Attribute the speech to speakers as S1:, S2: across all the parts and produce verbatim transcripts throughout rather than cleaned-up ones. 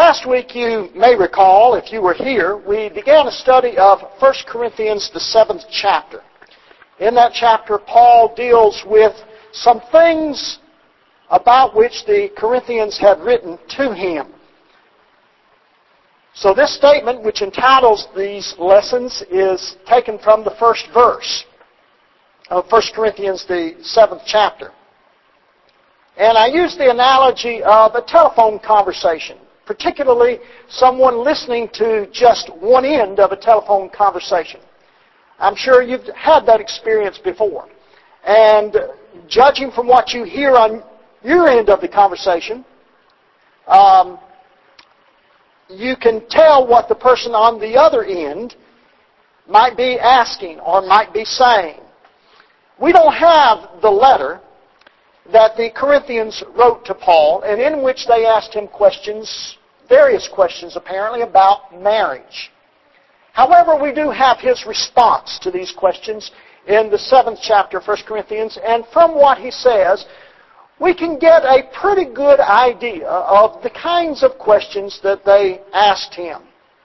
S1: Last week, you may recall, if you were here, we began a study of First Corinthians, the seventh chapter. In that chapter, Paul deals with some things about which the Corinthians had written to him. So this statement, which entitles these lessons, is taken from the first verse of First Corinthians, the seventh chapter. And I use the analogy of a telephone conversation, particularly someone listening to just one end of a telephone conversation. I'm sure you've had that experience before. And judging from what you hear on your end of the conversation, um, you can tell what the person on the other end might be asking or might be saying. We don't have the letter that the Corinthians wrote to Paul, and in which they asked him questions, various questions apparently, about marriage. However, we do have his response to these questions in the seventh chapter of First Corinthians, and from what he says, we can get a pretty good idea of the kinds of questions that they asked him.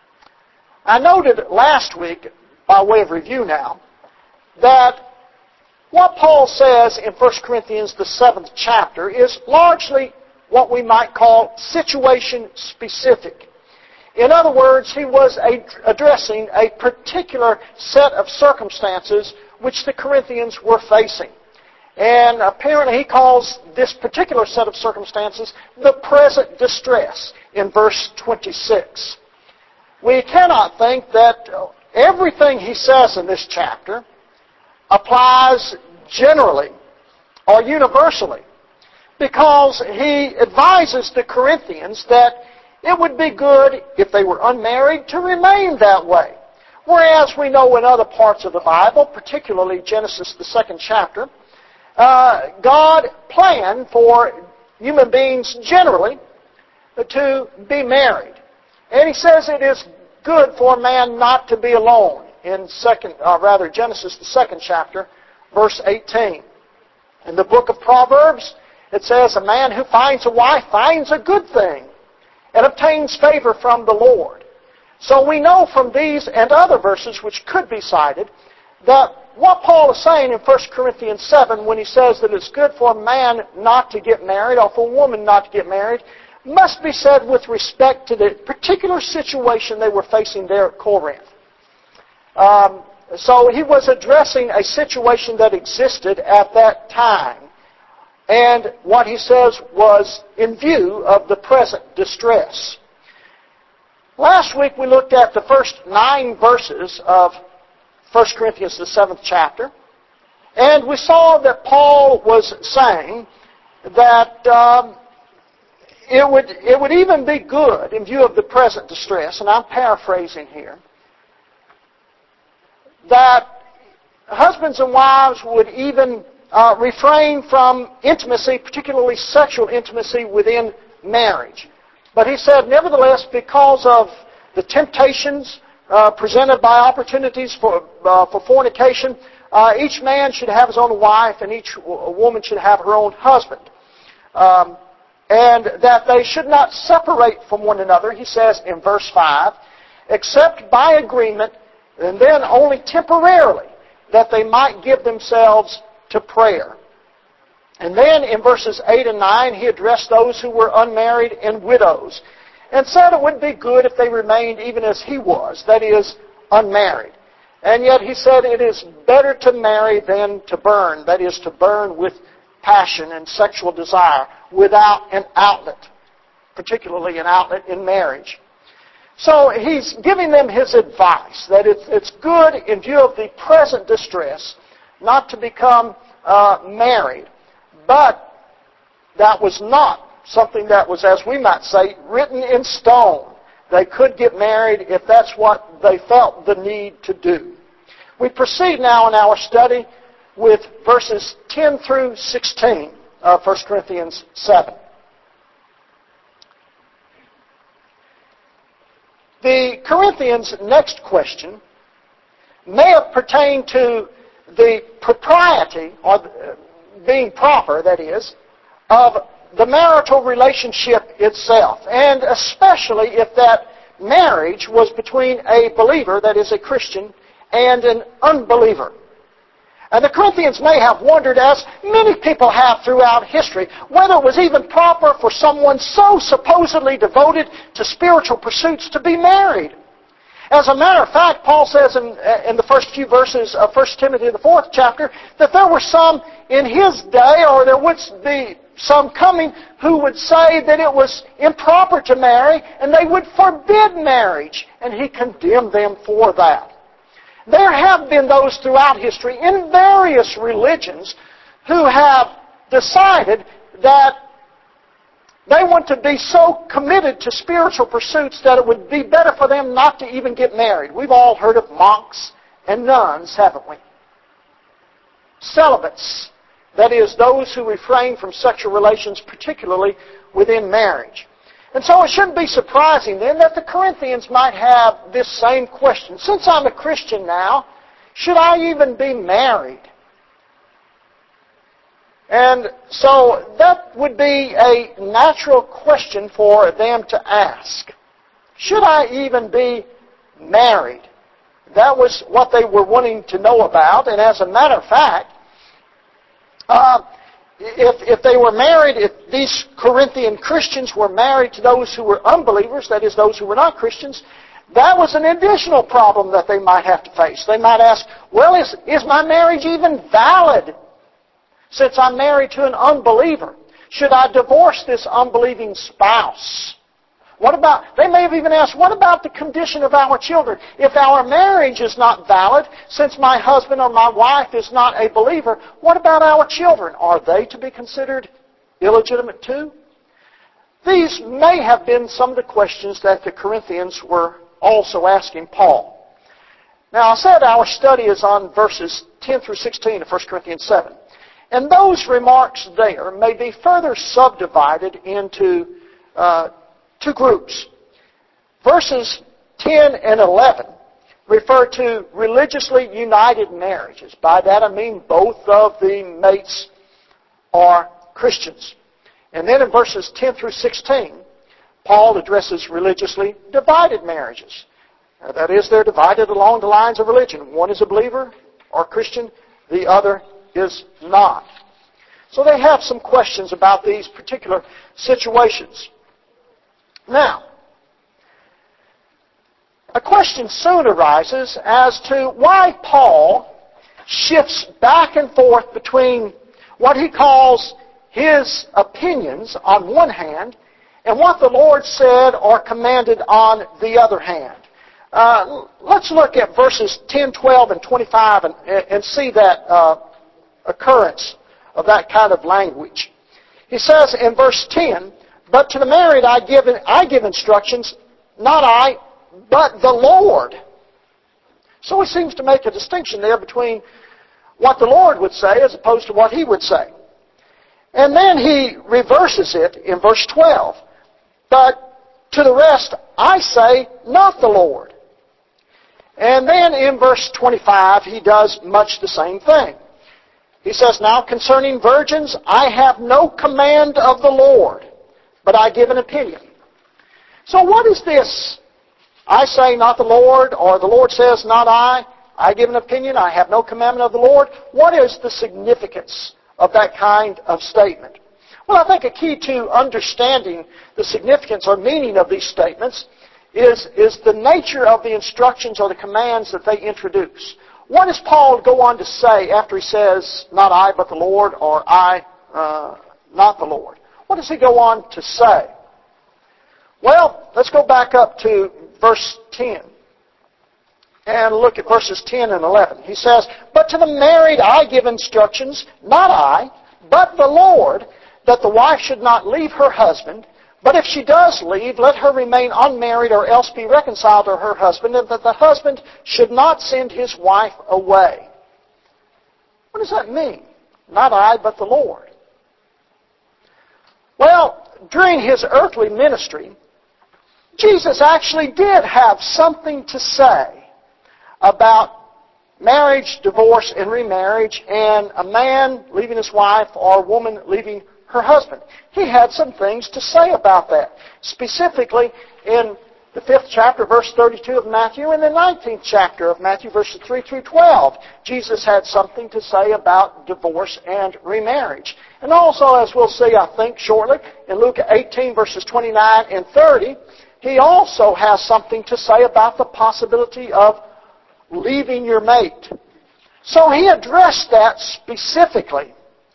S1: I noted last week, by way of review now, that what Paul says in First Corinthians, the seventh chapter, is largely what we might call situation specific. In other words, he was addressing a particular set of circumstances which the Corinthians were facing. And apparently he calls this particular set of circumstances the present distress in verse twenty-six. We cannot think that everything he says in this chapter applies generally or universally, because he advises the Corinthians that it would be good, if they were unmarried, to remain that way. Whereas we know in other parts of the Bible, particularly Genesis, the second chapter, uh, God planned for human beings generally to be married. And he says it is good for a man not to be alone in second, uh, rather Genesis, the second chapter, verse eighteen. In the book of Proverbs, it says, a man who finds a wife finds a good thing and obtains favor from the Lord. So we know from these and other verses which could be cited that what Paul is saying in First Corinthians seven when he says that it's good for a man not to get married or for a woman not to get married must be said with respect to the particular situation they were facing there at Corinth. Um, so he was addressing a situation that existed at that time. And what he says was in view of the present distress. Last week we looked at the first nine verses of First Corinthians, the seventh chapter, and we saw that Paul was saying that um, it would it would even be good in view of the present distress, and I'm paraphrasing here, that husbands and wives would even uh, refrain from intimacy, particularly sexual intimacy within marriage. But he said, nevertheless, because of the temptations uh, presented by opportunities for uh, for fornication, uh, each man should have his own wife and each woman should have her own husband. Um, and that they should not separate from one another, he says in verse five, except by agreement, and then only temporarily, that they might give themselves to prayer. And then in verses eight and nine, he addressed those who were unmarried and widows, and said it would be good if they remained even as he was, that is, unmarried. And yet he said it is better to marry than to burn, that is, to burn with passion and sexual desire without an outlet, particularly an outlet in marriage. So he's giving them his advice that it's, it's good in view of the present distress not to become uh, married. But that was not something that was, as we might say, written in stone. They could get married if that's what they felt the need to do. We proceed now in our study with verses ten through sixteen of First Corinthians seven. The Corinthians' next question may have pertained to the propriety, or being proper, that is, of the marital relationship itself, and especially if that marriage was between a believer, that is a Christian, and an unbeliever. And the Corinthians may have wondered, as many people have throughout history, whether it was even proper for someone so supposedly devoted to spiritual pursuits to be married. As a matter of fact, Paul says in, in the first few verses of First Timothy, the fourth chapter, that there were some in his day, or there would be some coming, who would say that it was improper to marry, and they would forbid marriage, and he condemned them for that. There have been those throughout history in various religions who have decided that they want to be so committed to spiritual pursuits that it would be better for them not to even get married. We've all heard of monks and nuns, haven't we? Celibates, that is, those who refrain from sexual relations, particularly within marriage. And so it shouldn't be surprising then that the Corinthians might have this same question. Since I'm a Christian now, should I even be married? And so that would be a natural question for them to ask. Should I even be married? That was what they were wanting to know about. And as a matter of fact, uh, If, if they were married, if these Corinthian Christians were married to those who were unbelievers, that is, those who were not Christians, that was an additional problem that they might have to face. They might ask, well, is, is my marriage even valid since I'm married to an unbeliever? Should I divorce this unbelieving spouse? What about, they may have even asked, what about the condition of our children? If our marriage is not valid, since my husband or my wife is not a believer, what about our children? Are they to be considered illegitimate too? These may have been some of the questions that the Corinthians were also asking Paul. Now, I said our study is on verses ten through sixteen of First Corinthians seven. And those remarks there may be further subdivided into uh, two groups. Verses ten and eleven refer to religiously united marriages. By that I mean both of the mates are Christians. And then in verses ten through sixteen, Paul addresses religiously divided marriages. Now, that is, they're divided along the lines of religion. One is a believer or Christian, the other is not. So they have some questions about these particular situations. Now, a question soon arises as to why Paul shifts back and forth between what he calls his opinions on one hand and what the Lord said or commanded on the other hand. Uh, let's look at verses ten, twelve, and twenty-five and, and see that uh, occurrence of that kind of language. He says in verse ten, "But to the married I give, I give instructions, not I, but the Lord." So he seems to make a distinction there between what the Lord would say as opposed to what he would say. And then he reverses it in verse twelve. "But to the rest I say, not the Lord." And then in verse twenty-five he does much the same thing. He says, "Now concerning virgins I have no command of the Lord, but I give an opinion." So what is this? I say, not the Lord, or the Lord says, not I. I give an opinion. I have no commandment of the Lord. What is the significance of that kind of statement? Well, I think a key to understanding the significance or meaning of these statements is, is the nature of the instructions or the commands that they introduce. What does Paul go on to say after he says, not I, but the Lord, or I, uh, not the Lord? What does he go on to say? Well, let's go back up to verse ten and look at verses ten and eleven. He says, "But to the married I give instructions, not I, but the Lord, that the wife should not leave her husband. But if she does leave, let her remain unmarried or else be reconciled to her husband, and that the husband should not send his wife away." What does that mean? Not I, but the Lord. Well, during his earthly ministry, Jesus actually did have something to say about marriage, divorce, and remarriage, and a man leaving his wife or a woman leaving her husband. He had some things to say about that. Specifically, in the fifth chapter, verse thirty-two of Matthew, and the nineteenth chapter of Matthew, verses three through twelve, Jesus had something to say about divorce and remarriage. And also, as we'll see, I think, shortly, in Luke eighteen, verses twenty-nine and thirty, he also has something to say about the possibility of leaving your mate. So he addressed that specifically.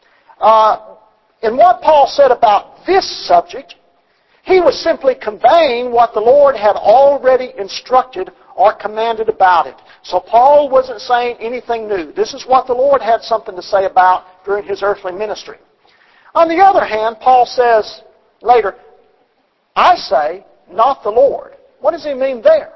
S1: Uh, in what Paul said about this subject, he was simply conveying what the Lord had already instructed or commanded about it. So Paul wasn't saying anything new. This is what the Lord had something to say about during his earthly ministry. On the other hand, Paul says later, I say, not the Lord. What does he mean there?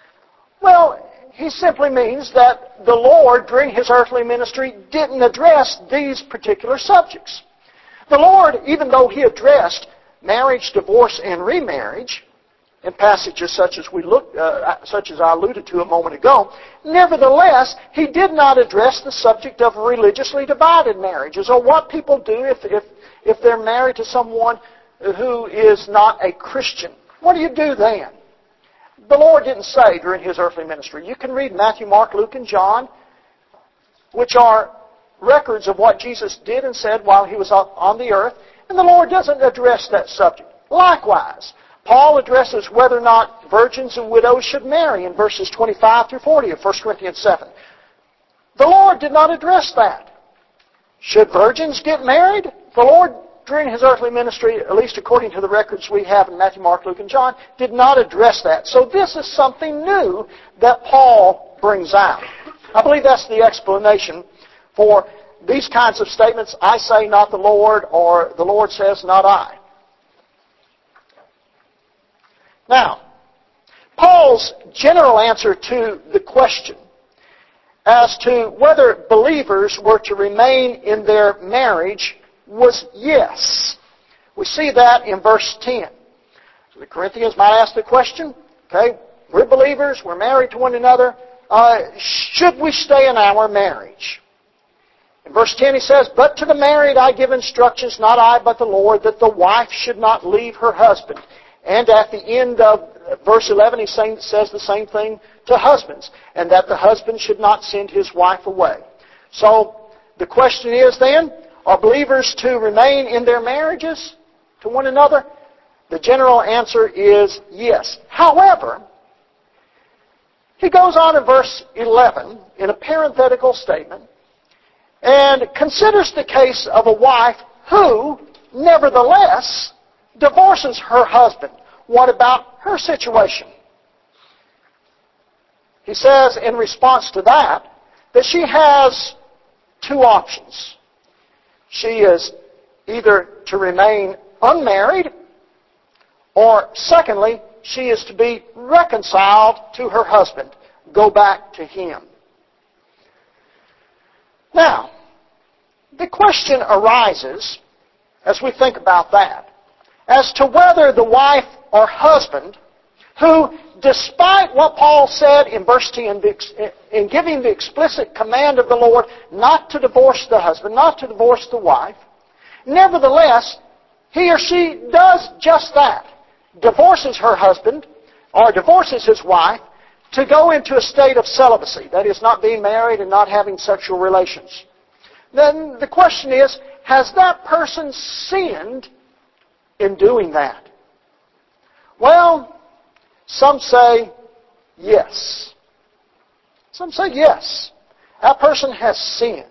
S1: Well, he simply means that the Lord, during his earthly ministry, didn't address these particular subjects. The Lord, even though he addressed marriage, divorce, and remarriage, in passages such as we looked, uh, such as I alluded to a moment ago, nevertheless, he did not address the subject of religiously divided marriages, or what people do if, if, if they're married to someone who is not a Christian. What do you do then? The Lord didn't say during his earthly ministry. You can read Matthew, Mark, Luke, and John, which are records of what Jesus did and said while he was on the earth, and the Lord doesn't address that subject. Likewise, Paul addresses whether or not virgins and widows should marry in verses twenty-five through forty of First Corinthians seven. The Lord did not address that. Should virgins get married? The Lord, during his earthly ministry, at least according to the records we have in Matthew, Mark, Luke, and John, did not address that. So this is something new that Paul brings out. I believe that's the explanation for these kinds of statements, I say, not the Lord, or the Lord says, not I. Now, Paul's general answer to the question as to whether believers were to remain in their marriage was yes. We see that in verse ten. So the Corinthians might ask the question, okay, we're believers, we're married to one another, uh, should we stay in our marriage? In verse ten he says, but to the married I give instructions, not I but the Lord, that the wife should not leave her husband. And at the end of verse eleven he says the same thing to husbands, and that the husband should not send his wife away. So the question is then, are believers to remain in their marriages to one another? The general answer is yes. However, he goes on in verse eleven in a parenthetical statement and considers the case of a wife who, nevertheless, divorces her husband. What about her situation? He says in response to that, that she has two options. She is either to remain unmarried, or secondly, she is to be reconciled to her husband, go back to him. Now, the question arises, as we think about that, as to whether the wife or husband, who, despite what Paul said in verse ten, in giving the explicit command of the Lord not to divorce the husband, not to divorce the wife, nevertheless, he or she does just that, divorces her husband, or divorces his wife, to go into a state of celibacy, that is, not being married and not having sexual relations. Then the question is, has that person sinned in doing that? Well, some say yes. Some say yes. That person has sinned.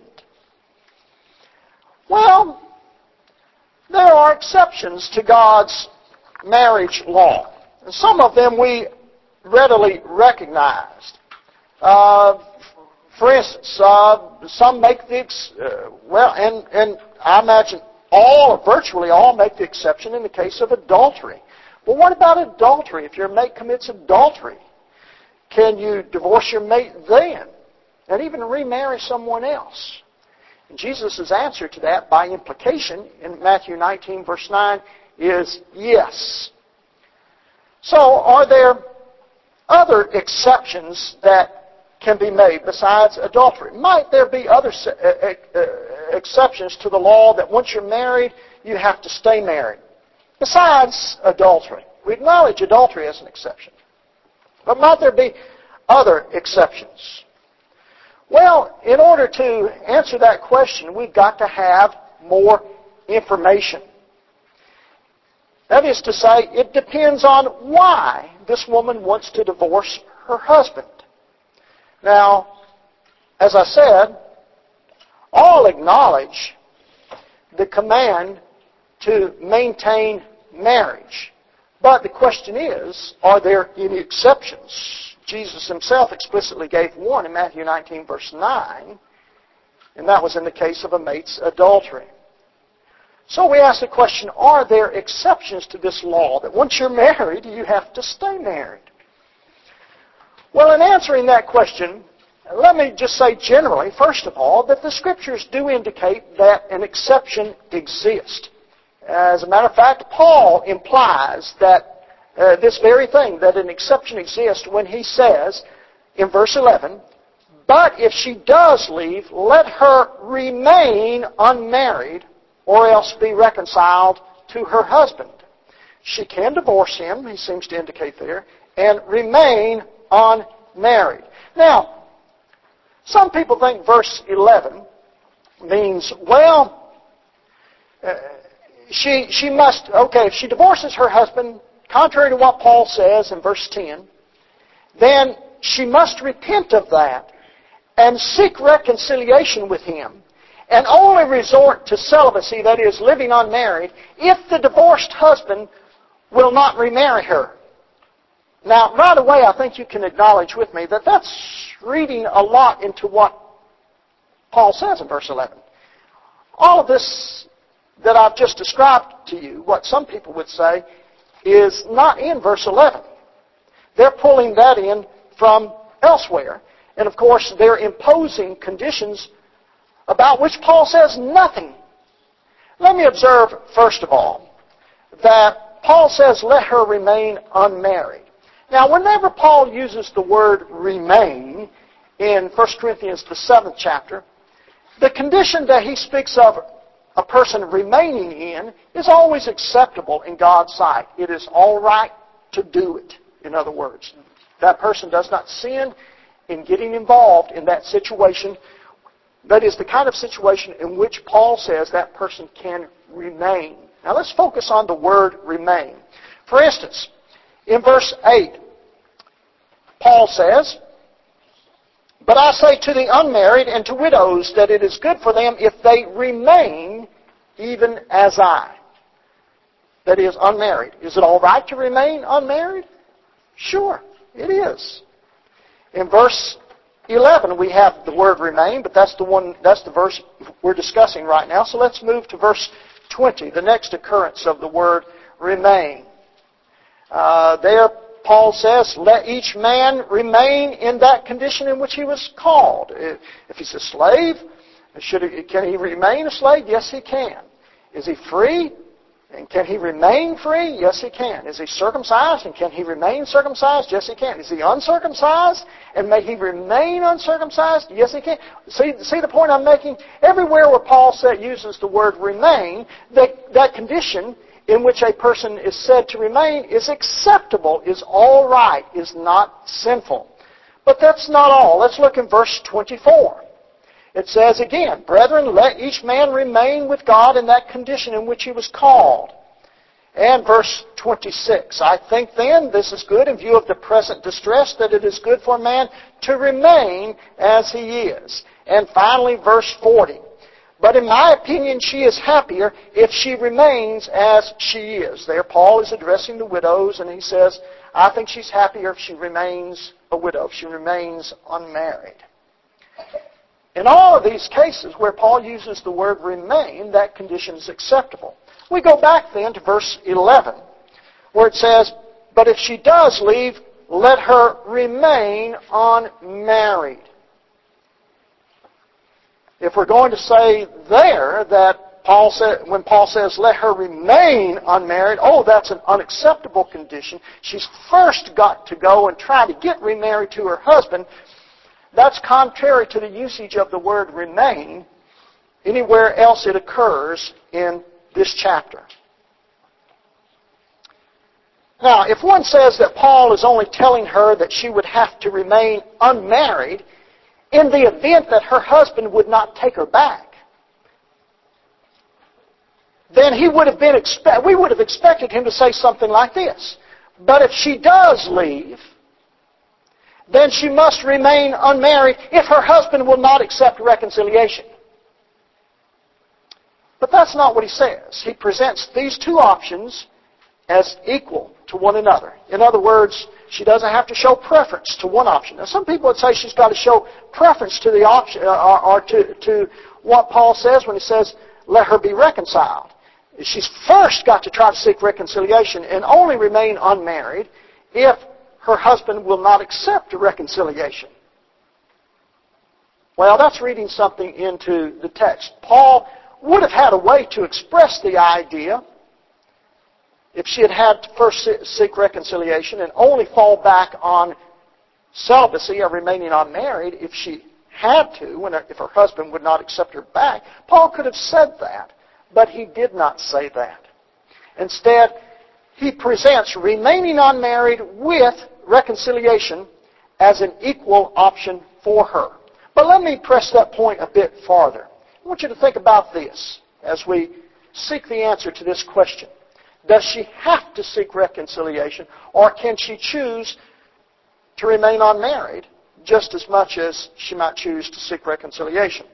S1: Well, there are exceptions to God's marriage law. And some of them we readily recognized. Uh, for instance, uh, some make the, ex- uh, well, and, and I imagine all, or virtually all, make the exception in the case of adultery. Well, what about adultery? If your mate commits adultery, can you divorce your mate then? And even remarry someone else? And Jesus' answer to that, by implication, in Matthew nineteen, verse nine, is yes. So, are there other exceptions that can be made besides adultery? Might there be other exceptions to the law that once you're married, you have to stay married. Besides adultery. We acknowledge adultery as an exception. But might there be other exceptions? Well, in order to answer that question, we've got to have more information. That is to say, it depends on why this woman wants to divorce her husband. Now, as I said, all acknowledge the command to maintain marriage. But the question is, are there any exceptions? Jesus himself explicitly gave one in Matthew nineteen, verse nine, and that was in the case of a mate's adultery. So we ask the question, are there exceptions to this law that once you're married, you have to stay married? Well, in answering that question, let me just say generally, first of all, that the Scriptures do indicate that an exception exists. As a matter of fact, Paul implies that uh, this very thing, that an exception exists when he says in verse eleven, "But if she does leave, let her remain unmarried or else be reconciled to her husband." She can divorce him, he seems to indicate there, and remain unmarried. Now, some people think verse eleven means, well, uh, she she must, okay, if she divorces her husband, contrary to what Paul says in verse ten, then she must repent of that and seek reconciliation with him, and only resort to celibacy, that is, living unmarried, if the divorced husband will not remarry her. Now, right away, I think you can acknowledge with me that that's reading a lot into what Paul says in verse eleven. All of this that I've just described to you, what some people would say, is not in verse eleven. They're pulling that in from elsewhere. And of course, they're imposing conditions about which Paul says nothing. Let me observe, first of all, that Paul says, let her remain unmarried. Now, whenever Paul uses the word remain in First Corinthians, the seventh chapter, the condition that he speaks of a person remaining in is always acceptable in God's sight. It is all right to do it, in other words. That person does not sin in getting involved in that situation. That is the kind of situation in which Paul says that person can remain. Now let's focus on the word remain. For instance, in verse eight, Paul says, "But I say to the unmarried and to widows that it is good for them if they remain even as I." That is, unmarried. Is it all right to remain unmarried? Sure, it is. In verse eleven, we have the word remain, but that's the one, that's the verse we're discussing right now. So let's move to verse twenty, the next occurrence of the word remain. Uh, there, Paul says, let each man remain in that condition in which he was called. If he's a slave, should he, can he remain a slave? Yes, he can. Is he free? And can he remain free? Yes, he can. Is he circumcised? And can he remain circumcised? Yes, he can. Is he uncircumcised? And may he remain uncircumcised? Yes, he can. See, see the point I'm making? Everywhere where Paul said, uses the word remain, that, that condition in which a person is said to remain is acceptable, is all right, is not sinful. But that's not all. Let's look in verse twenty-four. It says again, "Brethren, let each man remain with God in that condition in which he was called." And verse twenty-six, "I think then this is good in view of the present distress, that it is good for a man to remain as he is." And finally, verse forty, "But in my opinion she is happier if she remains as she is." There Paul is addressing the widows, and he says, I think she's happier if she remains a widow, if she remains unmarried. In all of these cases where Paul uses the word remain, that condition is acceptable. We go back then to verse eleven, where it says, "But if she does leave, let her remain unmarried." If we're going to say there that Paul said, when Paul says, let her remain unmarried, oh, that's an unacceptable condition. She's first got to go and try to get remarried to her husband. That's contrary to the usage of the word remain anywhere else it occurs in this chapter. Now, if one says that Paul is only telling her that she would have to remain unmarried in the event that her husband would not take her back, then he would have been expect, we would have expected him to say something like this. But if she does leave, then she must remain unmarried if her husband will not accept reconciliation. But that's not what he says. He presents these two options as equal to one another. In other words, she doesn't have to show preference to one option. Now, some people would say she's got to show preference to the option, or, or to, to what Paul says when he says, let her be reconciled. She's first got to try to seek reconciliation and only remain unmarried if her husband will not accept a reconciliation. Well, that's reading something into the text. Paul would have had a way to express the idea if she had had to first seek reconciliation and only fall back on celibacy or remaining unmarried if she had to, when if her husband would not accept her back. Paul could have said that, but he did not say that. Instead, he presents remaining unmarried with reconciliation as an equal option for her. But let me press that point a bit farther. I want you to think about this as we seek the answer to this question. Does she have to seek reconciliation, or can she choose to remain unmarried just as much as she might choose to seek reconciliation?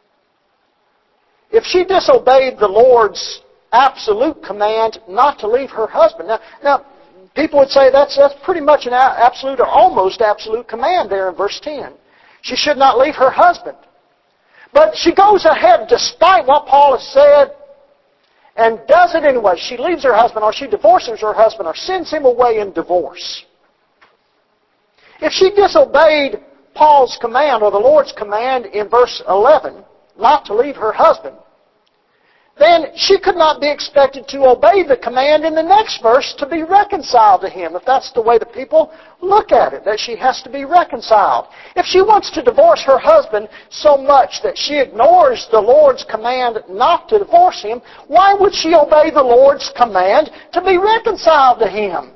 S1: If she disobeyed the Lord's absolute command not to leave her husband. Now, now people would say that's, that's pretty much an absolute or almost absolute command there in verse ten. She should not leave her husband. But she goes ahead despite what Paul has said and does it anyway. She leaves her husband, or she divorces her husband, or sends him away in divorce. If she disobeyed Paul's command, or the Lord's command in verse eleven, not to leave her husband, then she could not be expected to obey the command in the next verse to be reconciled to him, if that's the way the people look at it, that she has to be reconciled. If she wants to divorce her husband so much that she ignores the Lord's command not to divorce him, why would she obey the Lord's command to be reconciled to him?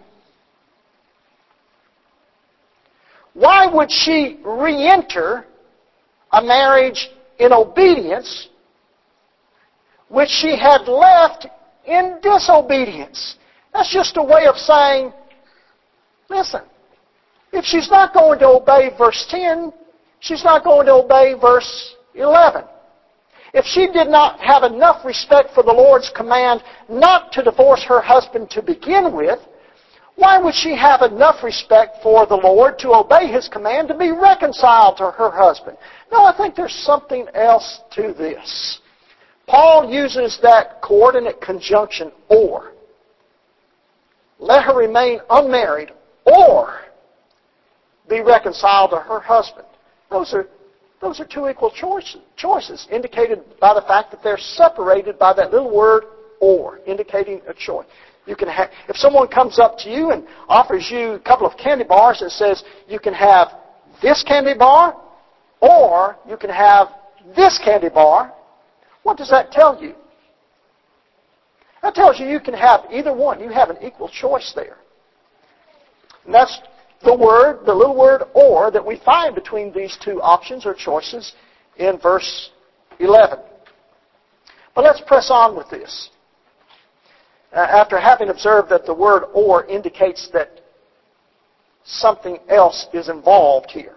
S1: Why would she re-enter a marriage in obedience which she had left in disobedience? That's just a way of saying, listen, if she's not going to obey verse ten, she's not going to obey verse eleven. If she did not have enough respect for the Lord's command not to divorce her husband to begin with, why would she have enough respect for the Lord to obey His command to be reconciled to her husband? No, I think there's something else to this. Paul uses that coordinate conjunction, or. Let her remain unmarried, or be reconciled to her husband. Those are, those are two equal choices, choices, indicated by the fact that they're separated by that little word, or, indicating a choice. You can have, if someone comes up to you and offers you a couple of candy bars and says, you can have this candy bar, or you can have this candy bar, what does that tell you? That tells you you can have either one. You have an equal choice there. And that's the word, the little word or, that we find between these two options or choices in verse eleven. But let's press on with this. After having observed that the word or indicates that something else is involved here,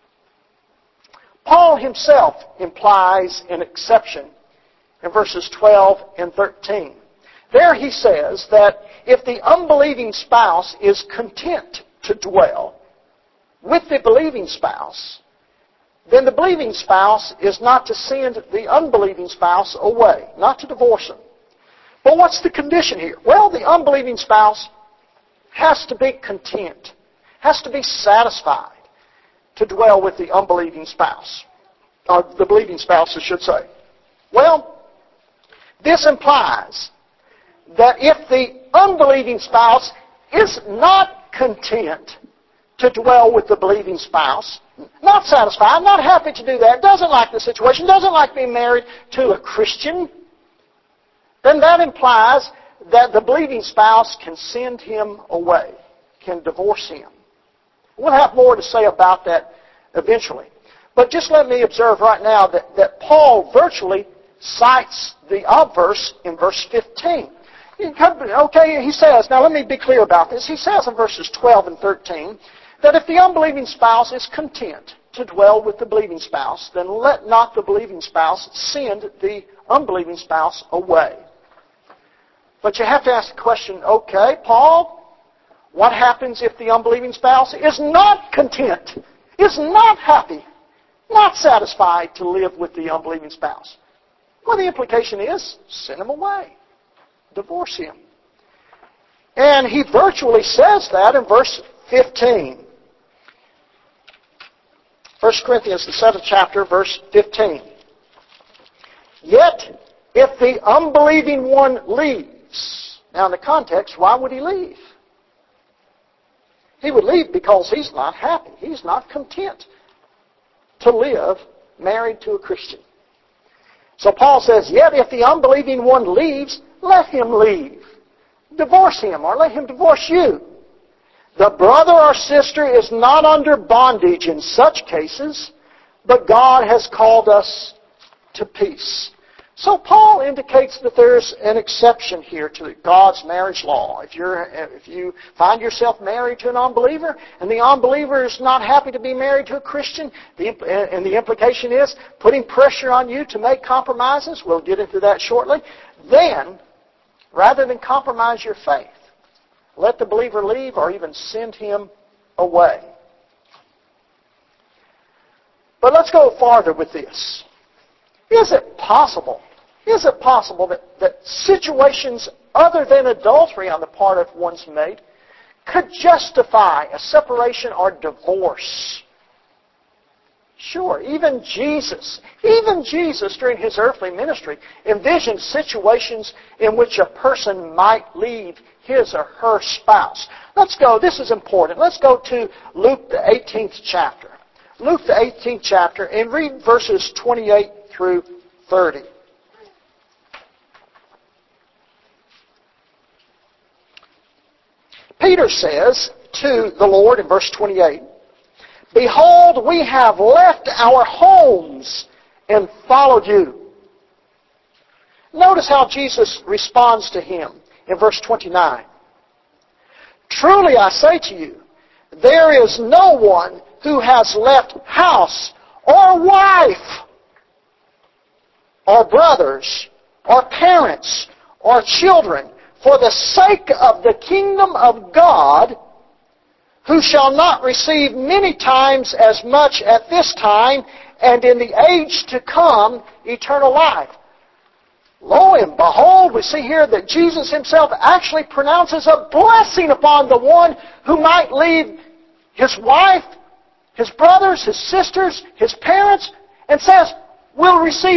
S1: Paul himself implies an exception in verses twelve and thirteen. There he says that if the unbelieving spouse is content to dwell with the believing spouse, then the believing spouse is not to send the unbelieving spouse away, not to divorce him. But what's the condition here? Well, the unbelieving spouse has to be content, has to be satisfied to dwell with the unbelieving spouse, or the believing spouse, I should say. Well, this implies that if the unbelieving spouse is not content to dwell with the believing spouse, not satisfied, not happy to do that, doesn't like the situation, doesn't like being married to a Christian, then that implies that the believing spouse can send him away, can divorce him. We'll have more to say about that eventually. But just let me observe right now that, that Paul virtually cites the obverse in verse fifteen. Okay, he says, now let me be clear about this. He says in verses twelve and thirteen that if the unbelieving spouse is content to dwell with the believing spouse, then let not the believing spouse send the unbelieving spouse away. But you have to ask the question, okay, Paul, what happens if the unbelieving spouse is not content, is not happy, not satisfied to live with the unbelieving spouse? Well, the implication is, send him away. Divorce him. And he virtually says that in verse fifteen. First Corinthians, the seventh chapter, verse fifteen. Yet, if the unbelieving one leaves. Now in the context, why would he leave? He would leave because he's not happy. He's not content to live married to a Christian. So Paul says, yet if the unbelieving one leaves, let him leave. Divorce him or let him divorce you. The brother or sister is not under bondage in such cases, but God has called us to peace. So Paul indicates that there's an exception here to God's marriage law. If you're, if you find yourself married to an unbeliever, and the unbeliever is not happy to be married to a Christian, the, and the implication is putting pressure on you to make compromises, we'll get into that shortly, then, rather than compromise your faith, let the believer leave or even send him away. But let's go farther with this. Is it possible, is it possible that, that situations other than adultery on the part of one's mate could justify a separation or divorce? Sure, even Jesus, even Jesus during His earthly ministry envisioned situations in which a person might leave his or her spouse. Let's go, this is important, let's go to Luke the eighteenth chapter. Luke the eighteenth chapter and read verses twenty-eight through thirty. Peter says to the Lord in verse twenty-eight, Behold, we have left our homes and followed you. Notice how Jesus responds to him in verse twenty-nine. Truly I say to you, there is no one who has left house or wife or brothers or parents or children for the sake of the kingdom of God, who shall not receive many times as much at this time, and in the age to come eternal life. Lo and behold, we see here that Jesus Himself actually pronounces a blessing upon the one who might leave his wife, his brothers, his sisters, his parents, and says, will receive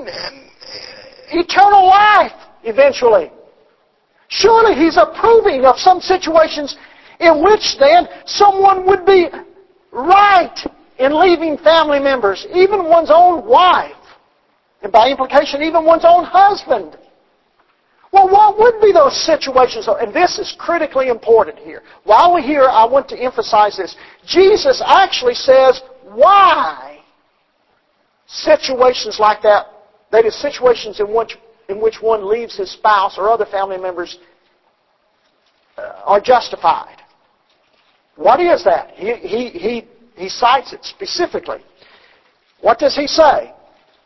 S1: eternal life eventually. Surely He's approving of some situations in which then someone would be right in leaving family members, even one's own wife, and by implication even one's own husband. Well, what would be those situations? And this is critically important here. While we're here, I want to emphasize this. Jesus actually says why situations like that, that is, situations in which, in which one leaves his spouse or other family members, uh, are justified. What is that? He, he, he, he cites it specifically. What does he say?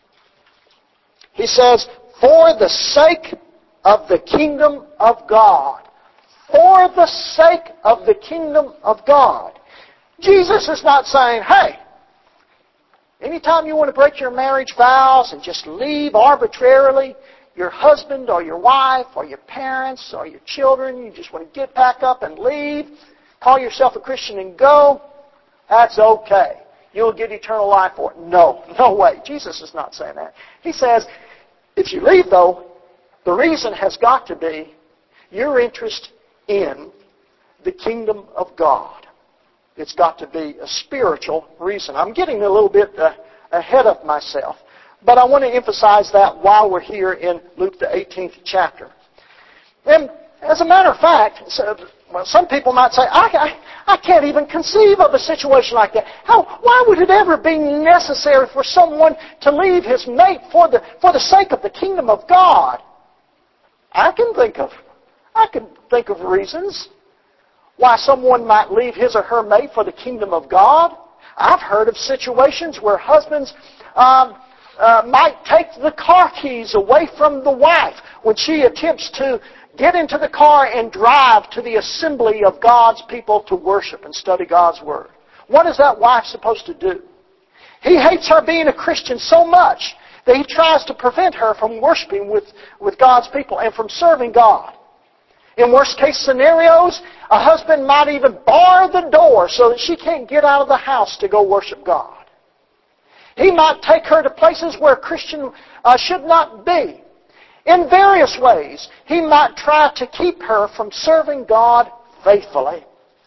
S1: He says, for the sake of the kingdom of God. For the sake of the kingdom of God. Jesus is not saying, hey, anytime you want to break your marriage vows and just leave arbitrarily your husband or your wife or your parents or your children, you just want to get back up and leave, call yourself a Christian and go, that's okay. You'll get eternal life for it. No, no way. Jesus is not saying that. He says, if you leave though, the reason has got to be your interest in the kingdom of God. It's got to be a spiritual reason. I'm getting a little bit uh, ahead of myself. But I want to emphasize that while we're here in Luke the eighteenth chapter. And as a matter of fact, well, some people might say, I, I, I can't even conceive of a situation like that. How, why would it ever be necessary for someone to leave his mate for the, for the sake of the kingdom of God? I can think of, I can think of reasons why someone might leave his or her mate for the kingdom of God. I've heard of situations where husbands um, uh, might take the car keys away from the wife when she attempts to get into the car and drive to the assembly of God's people to worship and study God's Word. What is that wife supposed to do? He hates her being a Christian so much that he tries to prevent her from worshiping with, with God's people and from serving God. In worst case scenarios, a husband might even bar the door so that she can't get out of the house to go worship God. He might take her to places where a Christian uh, should not be. In various ways, he might try to keep her from serving God faithfully.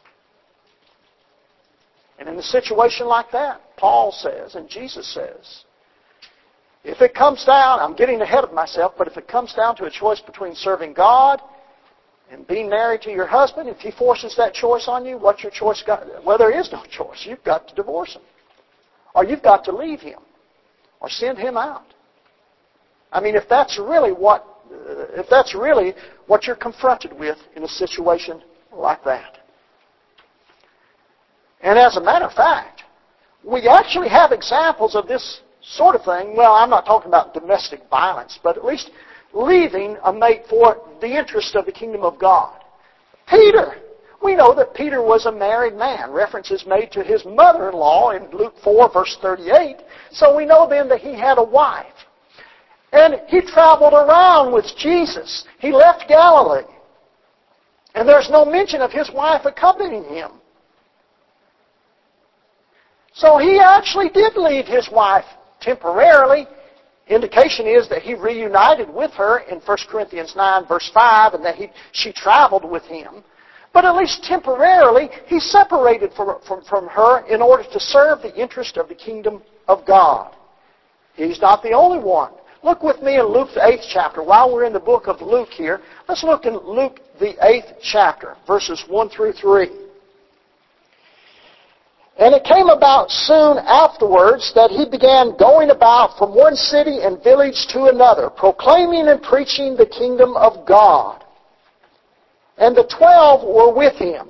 S1: And in a situation like that, Paul says, and Jesus says, if it comes down, I'm getting ahead of myself, but if it comes down to a choice between serving God and being married to your husband, if he forces that choice on you, what's your choice got? Well, there is no choice. You've got to divorce him. Or you've got to leave him. Or send him out. I mean, if that's really what, if that's really what you're confronted with in a situation like that. And as a matter of fact, we actually have examples of this sort of thing. Well, I'm not talking about domestic violence, but at least leaving a mate for the interest of the kingdom of God. Peter. We know that Peter was a married man. Reference is made to his mother-in-law in Luke four, verse thirty-eight. So we know then that he had a wife. And he traveled around with Jesus. He left Galilee. And there's no mention of his wife accompanying him. So he actually did leave his wife temporarily. Indication is that he reunited with her in First Corinthians nine, verse five, and that he, she traveled with him. But at least temporarily, he separated from, from, from her in order to serve the interest of the kingdom of God. He's not the only one. Look with me in Luke the eighth chapter. While we're in the book of Luke here, let's look in Luke the eighth chapter, verses one through three. And it came about soon afterwards that he began going about from one city and village to another, proclaiming and preaching the kingdom of God. And the twelve were with him.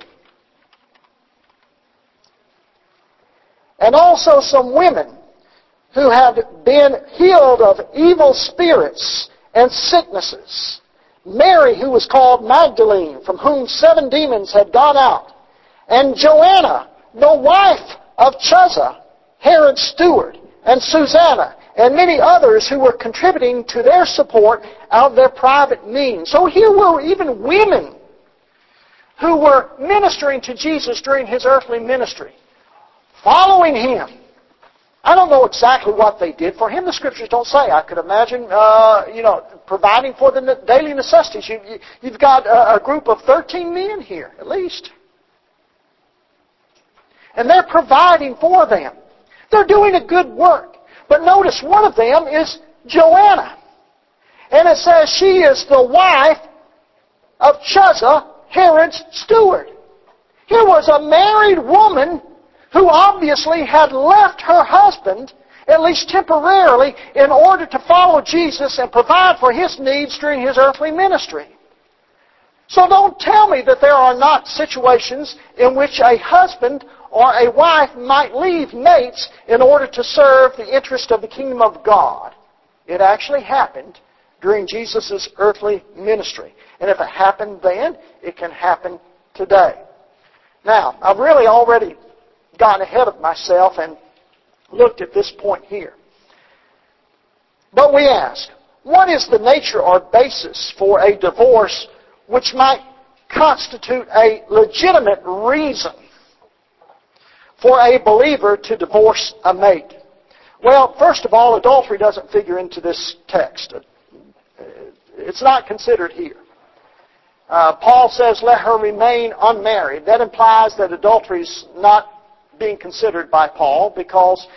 S1: And also some women who had been healed of evil spirits and sicknesses. Mary, who was called Magdalene, from whom seven demons had gone out. And Joanna, the wife of Chuza, Herod's steward, and Susanna, and many others who were contributing to their support out of their private means. So here were even women who were ministering to Jesus during his earthly ministry, following him. I don't know exactly what they did for him. The Scriptures don't say. I could imagine, uh, you know, providing for the daily necessities. You, you, you've got a, a group of thirteen men here, at least. And they're providing for them. They're doing a good work. But notice one of them is Joanna. And it says she is the wife of Chuza, Herod's steward. Here was a married woman who obviously had left her husband, at least temporarily, in order to follow Jesus and provide for his needs during his earthly ministry. So don't tell me that there are not situations in which a husband or a wife might leave mates in order to serve the interest of the kingdom of God. It actually happened during Jesus' earthly ministry. And if it happened then, it can happen today. Now, I've really already gotten ahead of myself and looked at this point here. But we ask, what is the nature or basis for a divorce which might constitute a legitimate reason for a believer to divorce a mate? Well, first of all, adultery doesn't figure into this text. It's not considered here. Uh, Paul says, let her remain unmarried. That implies that adultery is not being considered by Paul, because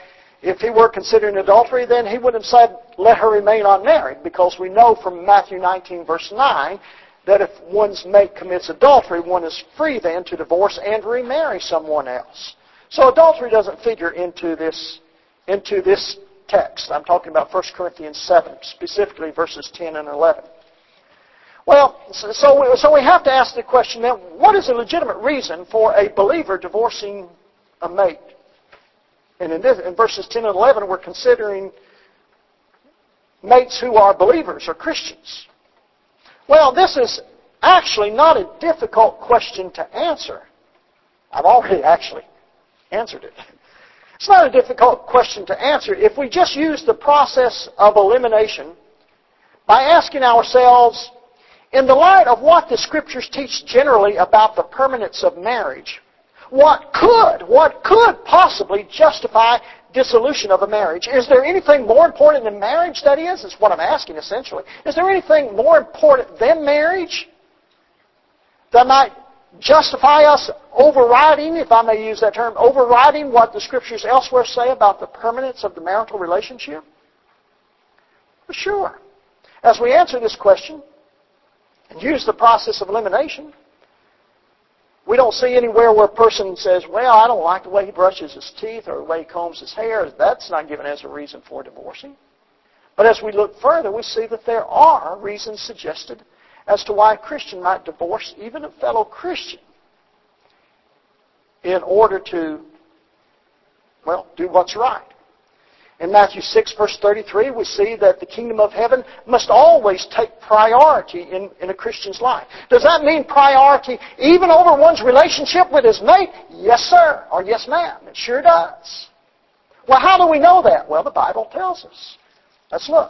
S1: If he were considering adultery, then he would have said, let her remain unmarried, because we know from Matthew nineteen, verse nine, that if one's mate commits adultery, one is free then to divorce and remarry someone else. So adultery doesn't figure into this, into this text. I'm talking about First Corinthians seven, specifically verses ten and eleven. Well, so, so, we, so we have to ask the question then, what is a legitimate reason for a believer divorcing a mate? And in, this, in verses ten and eleven, we're considering mates who are believers or Christians. Well, this is actually not a difficult question to answer. I've already actually answered it. It's not a difficult question to answer if we just use the process of elimination by asking ourselves, in the light of what the Scriptures teach generally about the permanence of marriage, what could, what could possibly justify dissolution of a marriage? Is there anything more important than marriage, that is? Is what I'm asking, essentially. Is there anything more important than marriage that might justify us overriding, if I may use that term, overriding what the Scriptures elsewhere say about the permanence of the marital relationship? For sure. As we answer this question and use the process of elimination, we don't see anywhere where a person says, well, I don't like the way he brushes his teeth or the way he combs his hair. That's not given as a reason for divorcing. But as we look further, we see that there are reasons suggested as to why a Christian might divorce even a fellow Christian in order to, well, do what's right. In Matthew six, verse thirty-three, we see that the kingdom of heaven must always take priority in, in a Christian's life. Does that mean priority even over one's relationship with his mate? Yes, sir, or yes, ma'am. It sure does. Well, how do we know that? Well, the Bible tells us. Let's look.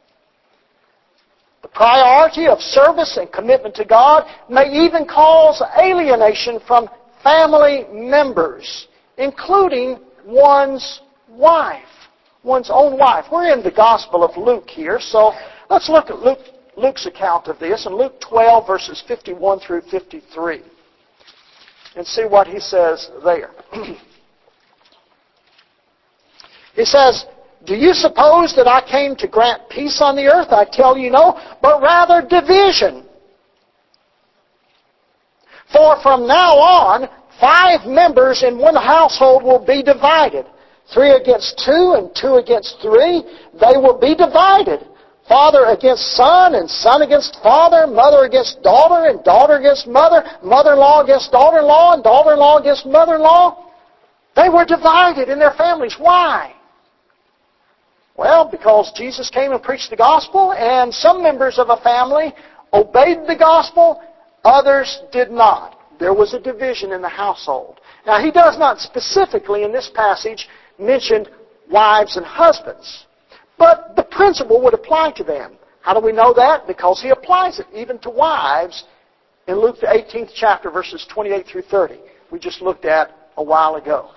S1: The priority of service and commitment to God may even cause alienation from family members, including one's wife. One's own wife. We're in the Gospel of Luke here, so let's look at Luke, Luke's account of this in Luke twelve, verses fifty-one through fifty-three, and see what he says there. He says, do you suppose that I came to grant peace on the earth? I tell you no, but rather division. For from now on, five members in one household will be divided. Three against two and two against three, they will be divided. Father against son and son against father, mother against daughter and daughter against mother, mother-in-law against daughter-in-law and daughter-in-law against mother-in-law. They were divided in their families. Why? Well, because Jesus came and preached the gospel, and some members of a family obeyed the gospel, others did not. There was a division in the household. Now, he does not specifically in this passage mention wives and husbands, but the principle would apply to them. How do we know that? Because he applies it even to wives in Luke the eighteenth chapter, verses twenty-eight through thirty. We just looked at a while ago.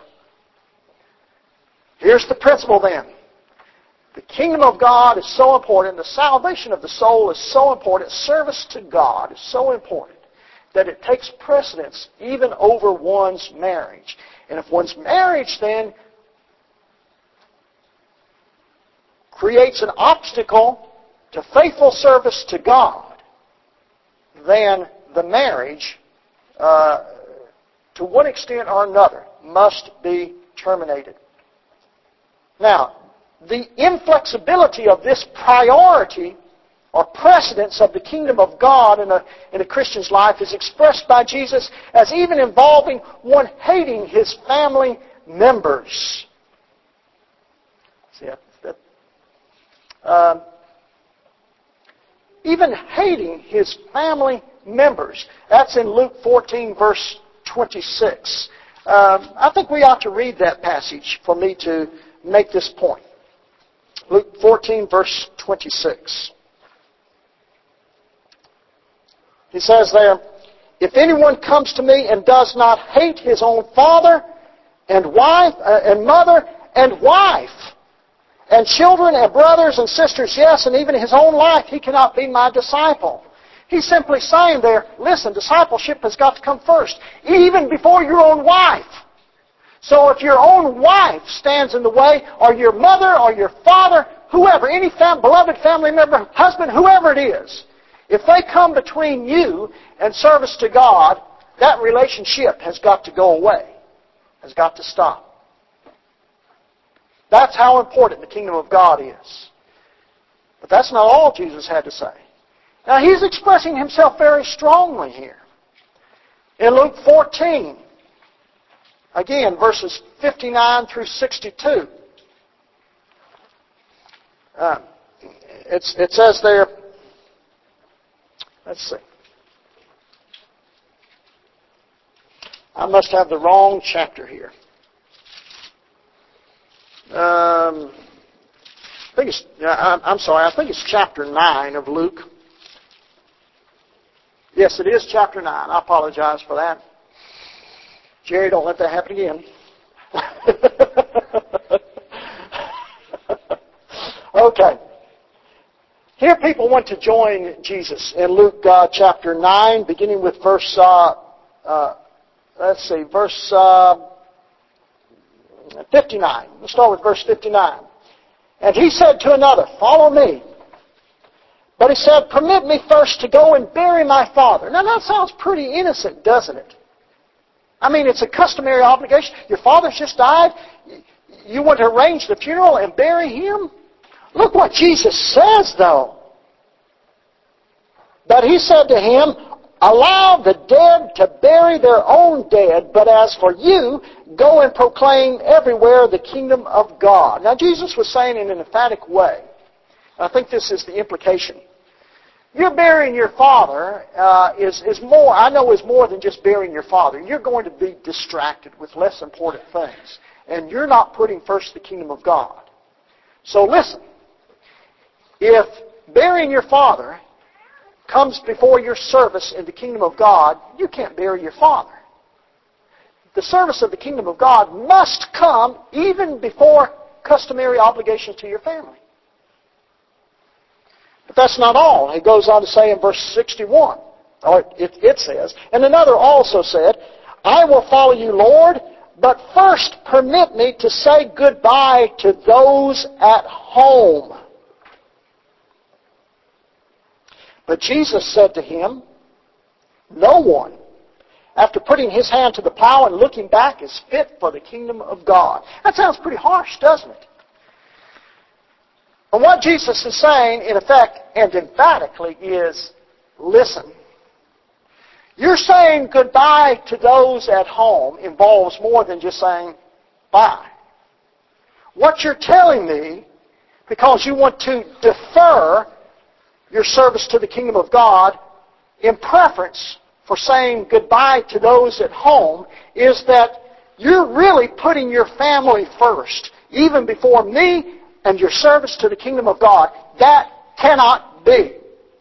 S1: Here's the principle then. The kingdom of God is so important. The salvation of the soul is so important. Service to God is so important that it takes precedence even over one's marriage. And if one's marriage then creates an obstacle to faithful service to God, then the marriage, uh, to one extent or another, must be terminated. Now, the inflexibility of this priority or precedence of the kingdom of God in a, in a Christian's life is expressed by Jesus as even involving one hating his family members. See that? Um, even hating his family members. That's in Luke fourteen, verse twenty-six. Um, I think we ought to read that passage for me to make this point. Luke fourteen, verse twenty-six. He says there, if anyone comes to me and does not hate his own father and wife uh, and mother and wife and children and brothers and sisters, yes, and even his own life, he cannot be my disciple. He's simply saying there, listen, discipleship has got to come first, even before your own wife. So if your own wife stands in the way, or your mother, or your father, whoever, any fam- beloved family member, husband, whoever it is, if they come between you and service to God, that relationship has got to go away, has got to stop. That's how important the kingdom of God is. But that's not all Jesus had to say. Now, He's expressing Himself very strongly here. In Luke fourteen, again, verses fifty-nine through sixty-two, uh, it's, it says there, let's see. I must have the wrong chapter here. Um, I think it's, I'm sorry, I think it's chapter nine of Luke. Yes, it is chapter nine. I apologize for that. Jerry, don't let that happen again. Okay. Here people want to join Jesus in Luke uh, chapter nine, beginning with verse, uh, uh, let's see, verse uh, fifty-nine. Let's start with verse fifty-nine. And he said to another, "Follow me." But he said, "Permit me first to go and bury my father." Now that sounds pretty innocent, doesn't it? I mean, it's a customary obligation. Your father's just died. You want to arrange the funeral and bury him? Look what Jesus says, though. But he said to him, "Allow the dead to bury their own dead, but as for you, go and proclaim everywhere the kingdom of God." Now Jesus was saying in an emphatic way, I think this is the implication. You're burying your father uh, is, is more, I know is more than just burying your father. You're going to be distracted with less important things. And you're not putting first the kingdom of God. So listen, if burying your father comes before your service in the kingdom of God, you can't bury your father. The service of the kingdom of God must come even before customary obligations to your family. But that's not all. He goes on to say in verse sixty-one, or it, it says, "And another also said, I will follow you, Lord, but first permit me to say goodbye to those at home." But Jesus said to him, "No one, after putting his hand to the plow and looking back, is fit for the kingdom of God." That sounds pretty harsh, doesn't it? And what Jesus is saying, in effect and emphatically, is, listen, you're saying goodbye to those at home involves more than just saying bye. What you're telling me, because you want to defer your service to the kingdom of God in preference for saying goodbye to those at home, is that you're really putting your family first, even before me and your service to the kingdom of God. That cannot be.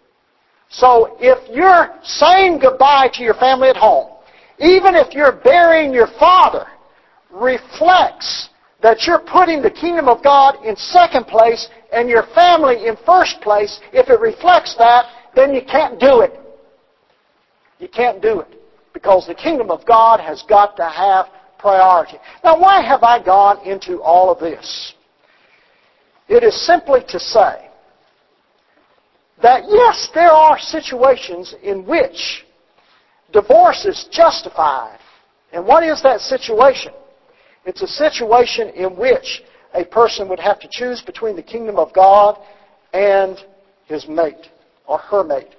S1: So if you're saying goodbye to your family at home, even if you're burying your father, reflects that you're putting the kingdom of God in second place and your family in first place. If it reflects that, then you can't do it. You can't do it. Because the kingdom of God has got to have priority. Now, why have I gone into all of this? It is simply to say that, yes, there are situations in which divorce is justified. And what is that situation? It's a situation in which a person would have to choose between the kingdom of God and his mate or her mate.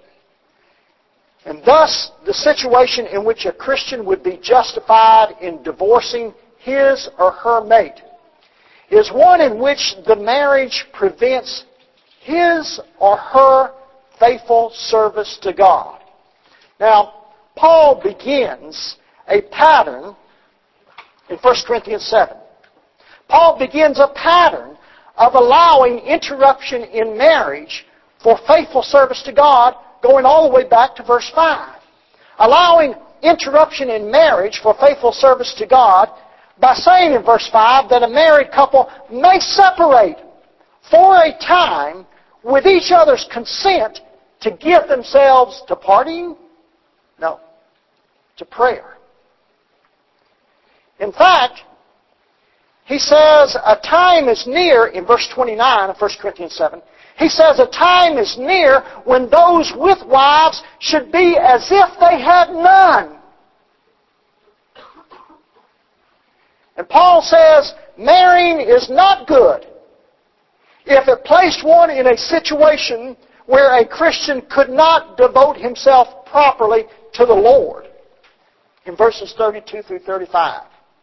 S1: And thus, the situation in which a Christian would be justified in divorcing his or her mate is one in which the marriage prevents his or her faithful service to God. Now, Paul begins a pattern in First Corinthians seven. Paul begins a pattern of allowing interruption in marriage for faithful service to God, going all the way back to verse five. Allowing interruption in marriage for faithful service to God by saying in verse five that a married couple may separate for a time with each other's consent to give themselves to partying? No, to prayer. In fact, he says a time is near, in verse twenty-nine of First Corinthians seven, he says a time is near when those with wives should be as if they had none. And Paul says marrying is not good if it placed one in a situation where a Christian could not devote himself properly to the Lord. In verses thirty-two through thirty-five.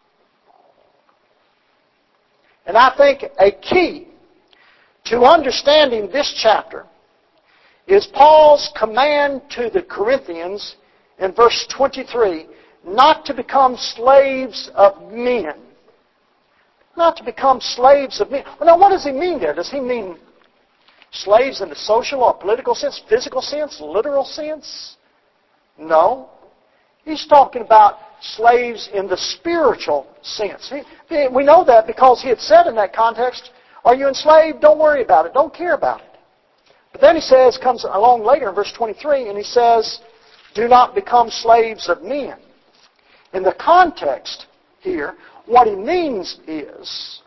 S1: And I think a key to understanding this chapter is Paul's command to the Corinthians in verse twenty-three not to become slaves of men. Not to become slaves of men. Well, now, what does he mean there? Does he mean slaves in the social or political sense, physical sense, literal sense? No. He's talking about slaves in the spiritual sense. He, we know that because he had said in that context, are you enslaved? Don't worry about it. Don't care about it. But then he says, comes along later in verse twenty-three, and he says, do not become slaves of men. In the context here, what he means is,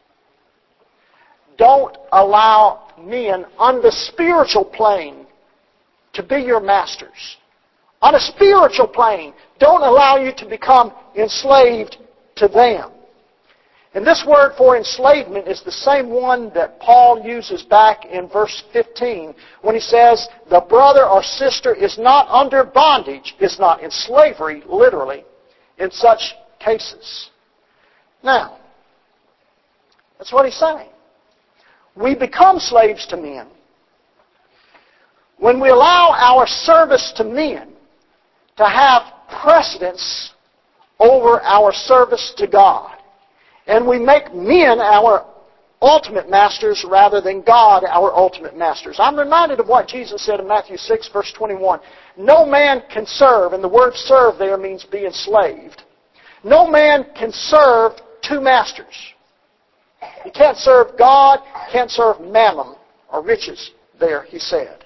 S1: don't allow men on the spiritual plane to be your masters. On a spiritual plane, don't allow you to become enslaved to them. And this word for enslavement is the same one that Paul uses back in verse fifteen when he says, the brother or sister is not under bondage, is not in slavery, literally, in such cases. Now, that's what he's saying. We become slaves to men when we allow our service to men to have precedence over our service to God. And we make men our ultimate masters rather than God our ultimate masters. I'm reminded of what Jesus said in Matthew six, verse twenty-one. No man can serve, and the word serve there means be enslaved. No man can serve two masters. You can't serve God, can't serve mammon or riches there, he said.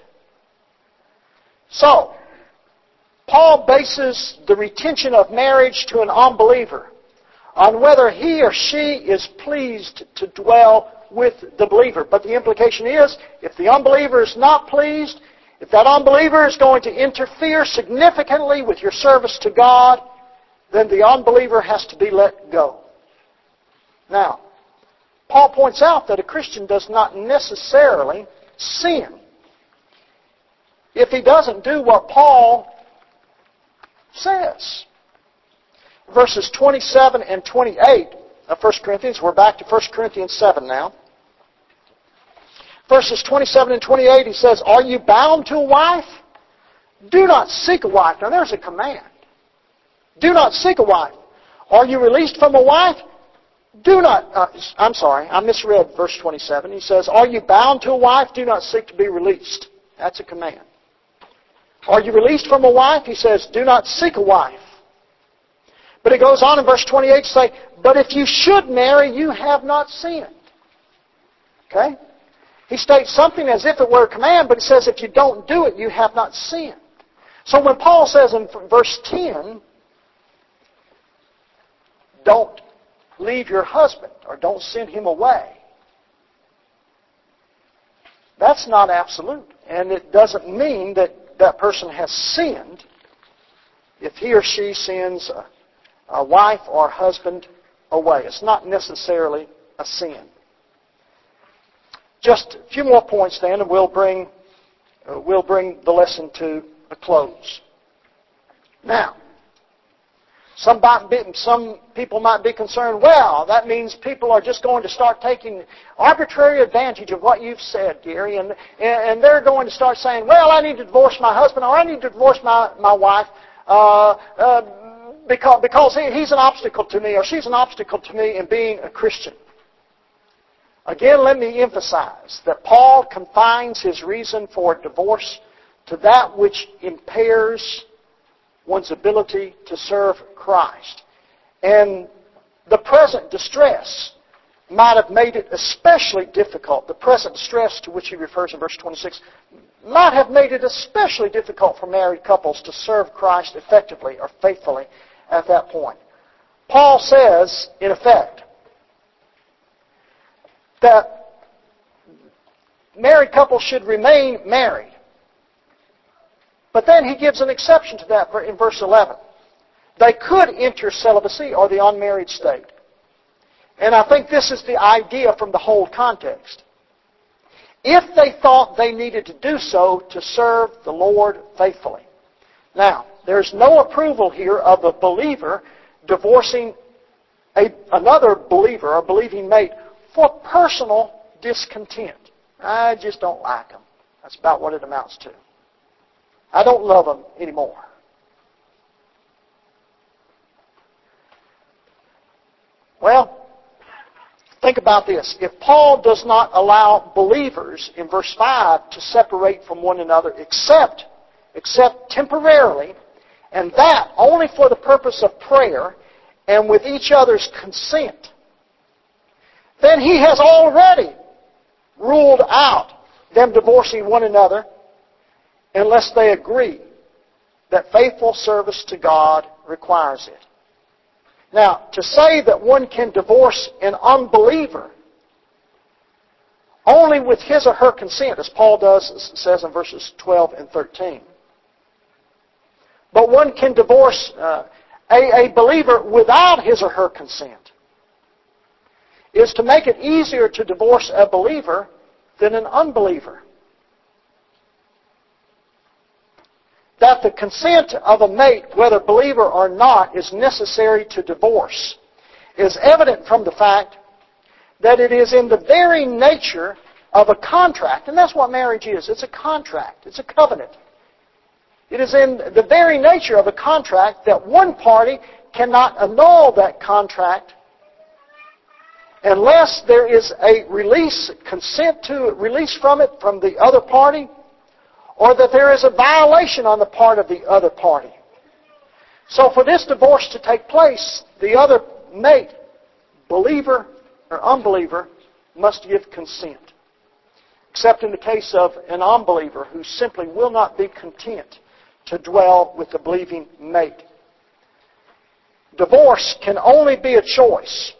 S1: So, Paul bases the retention of marriage to an unbeliever on whether he or she is pleased to dwell with the believer. But the implication is, if the unbeliever is not pleased, if that unbeliever is going to interfere significantly with your service to God, then the unbeliever has to be let go. Now, Paul points out that a Christian does not necessarily sin if he doesn't do what Paul says. Verses twenty-seven and twenty-eight of First Corinthians, we're back to First Corinthians seven now. Verses twenty-seven and twenty-eight, he says, are you bound to a wife? Do not seek a wife. Now there's a command. Do not seek a wife. Are you released from a wife? Do not, uh, I'm sorry, I misread verse twenty-seven. He says, are you bound to a wife? Do not seek to be released. That's a command. Are you released from a wife? He says, do not seek a wife. But it goes on in verse twenty-eight to say, but if you should marry, you have not sinned. Okay? He states something as if it were a command, but he says if you don't do it, you have not sinned. So when Paul says in verse ten, don't leave your husband or don't send him away, that's not absolute. And it doesn't mean that that person has sinned if he or she sends a, a wife or husband away. It's not necessarily a sin. Just a few more points then, and we'll bring uh, we'll bring the lesson to a close. Now, some might be, some people might be concerned. Well, that means people are just going to start taking arbitrary advantage of what you've said, Gary, and and they're going to start saying, "Well, I need to divorce my husband, or I need to divorce my my wife uh, uh, because because he, he's an obstacle to me, or she's an obstacle to me in being a Christian." Again, let me emphasize that Paul confines his reason for divorce to that which impairs one's ability to serve Christ. And the present distress might have made it especially difficult. The present distress to which he refers in verse twenty-six might have made it especially difficult for married couples to serve Christ effectively or faithfully at that point. Paul says, in effect, that married couples should remain married. But then he gives an exception to that in verse eleven. They could enter celibacy or the unmarried state. And I think this is the idea from the whole context. If they thought they needed to do so to serve the Lord faithfully. Now, there's no approval here of a believer divorcing a, another believer or believing mate for personal discontent. I just don't like them. That's about what it amounts to. I don't love them anymore. Well, think about this. If Paul does not allow believers in verse five to separate from one another except, except temporarily, and that only for the purpose of prayer and with each other's consent, then he has already ruled out them divorcing one another unless they agree that faithful service to God requires it. Now, to say that one can divorce an unbeliever only with his or her consent, as Paul does says in verses twelve and thirteen, but one can divorce uh, a, a believer without his or her consent, is to make it easier to divorce a believer than an unbeliever. That the consent of a mate, whether believer or not, is necessary to divorce is evident from the fact that it is in the very nature of a contract, and that's what marriage is. It's a contract. It's a covenant. It is in the very nature of a contract that one party cannot annul that contract unless there is a release, consent to release from it from the other party, or that there is a violation on the part of the other party. So for this divorce to take place, the other mate, believer or unbeliever, must give consent. Except in the case of an unbeliever who simply will not be content to dwell with the believing mate. Divorce can only be a choice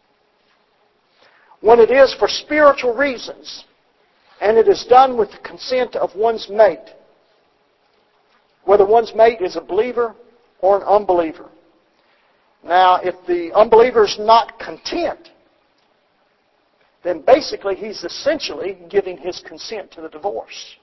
S1: when it is for spiritual reasons and it is done with the consent of one's mate, whether one's mate is a believer or an unbeliever. Now, if the unbeliever is not content, then basically he's essentially giving his consent to the divorce.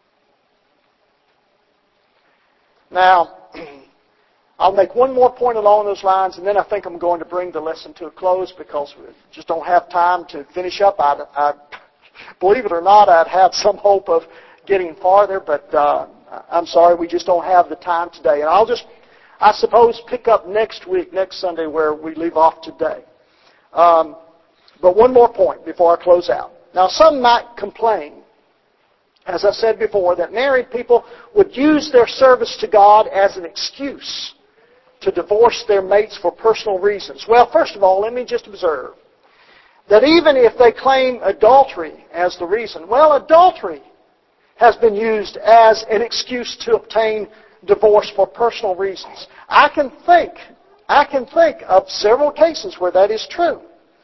S1: Now, I'll make one more point along those lines, and then I think I'm going to bring the lesson to a close because we just don't have time to finish up. I, I, believe it or not, I'd had some hope of getting farther, but uh, I'm sorry, we just don't have the time today. And I'll just, I suppose, pick up next week, next Sunday, where we leave off today. Um, but one more point before I close out. Now, some might complain, as I said before, that married people would use their service to God as an excuse to divorce their mates for personal reasons. Well, first of all, let me just observe that even if they claim adultery as the reason, well, adultery has been used as an excuse to obtain divorce for personal reasons. I can think, I can think of several cases where that is true.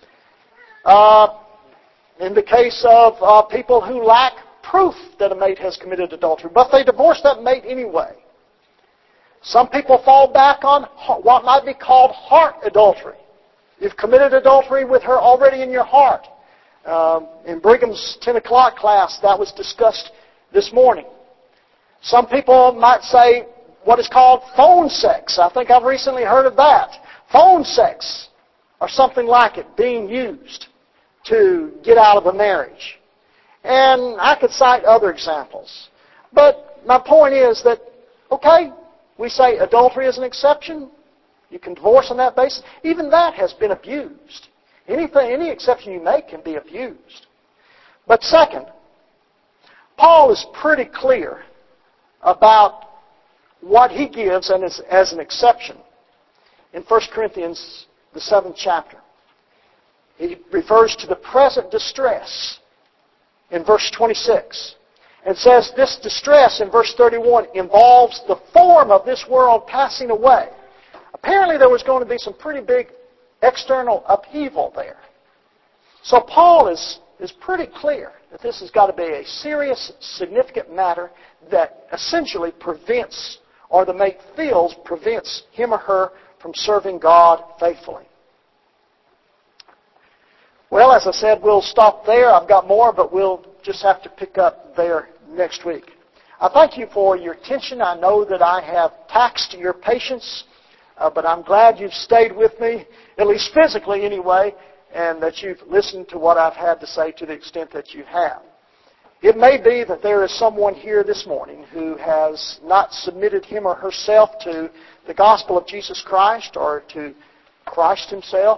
S1: Uh, in the case of uh, people who lack proof that a mate has committed adultery, but they divorce that mate anyway. Some people fall back on what might be called heart adultery. You've committed adultery with her already in your heart. Um, in Brigham's ten o'clock class, that was discussed this morning. Some people might say what is called phone sex. I think I've recently heard of that. Phone sex, or something like it, being used to get out of a marriage. And I could cite other examples. But my point is that, okay, we say adultery is an exception. You can divorce on that basis. Even that has been abused. Anything, any exception you make can be abused. But second, Paul is pretty clear about what he gives and as, as an exception in First Corinthians, the seventh chapter. He refers to the present distress in verse twenty-six. And says this distress in verse thirty-one involves the form of this world passing away. Apparently there was going to be some pretty big external upheaval there. So Paul is is pretty clear that this has got to be a serious, significant matter that essentially prevents, or the mate feels prevents him or her from serving God faithfully. Well, as I said, we'll stop there. I've got more, but we'll just have to pick up there next week. I thank you for your attention. I know that I have taxed your patience, uh, but I'm glad you've stayed with me, at least physically anyway, and that you've listened to what I've had to say to the extent that you have. It may be that there is someone here this morning who has not submitted him or herself to the gospel of Jesus Christ or to Christ Himself.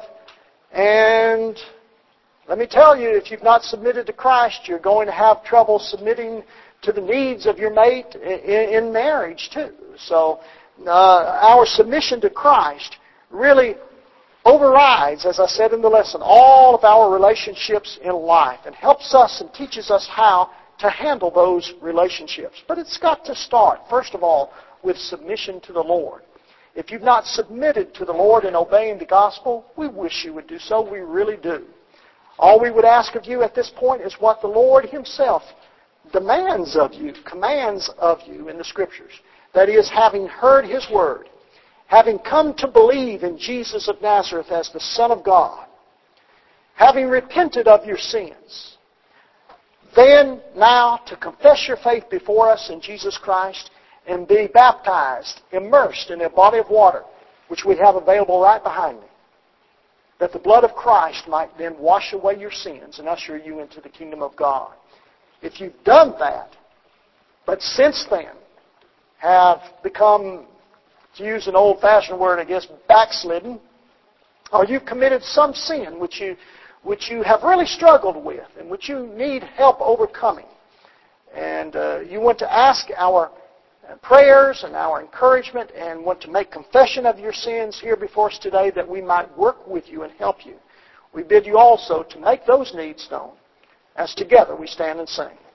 S1: And let me tell you, if you've not submitted to Christ, you're going to have trouble submitting to the needs of your mate in marriage too. So uh, our submission to Christ really overrides, as I said in the lesson, all of our relationships in life and helps us and teaches us how to handle those relationships. But it's got to start, first of all, with submission to the Lord. If you've not submitted to the Lord in obeying the gospel, we wish you would do so. We really do. All we would ask of you at this point is what the Lord Himself demands of you, commands of you in the Scriptures. That is, having heard His Word, having come to believe in Jesus of Nazareth as the Son of God, having repented of your sins, then now to confess your faith before us in Jesus Christ and be baptized, immersed in a body of water, which we have available right behind me, that the blood of Christ might then wash away your sins and usher you into the kingdom of God. If you've done that, but since then have become, to use an old-fashioned word, I guess, backslidden, or you've committed some sin which you which you have really struggled with and which you need help overcoming, and uh, you want to ask our prayers and our encouragement and want to make confession of your sins here before us today that we might work with you and help you, we bid you also to make those needs known as together we stand and sing.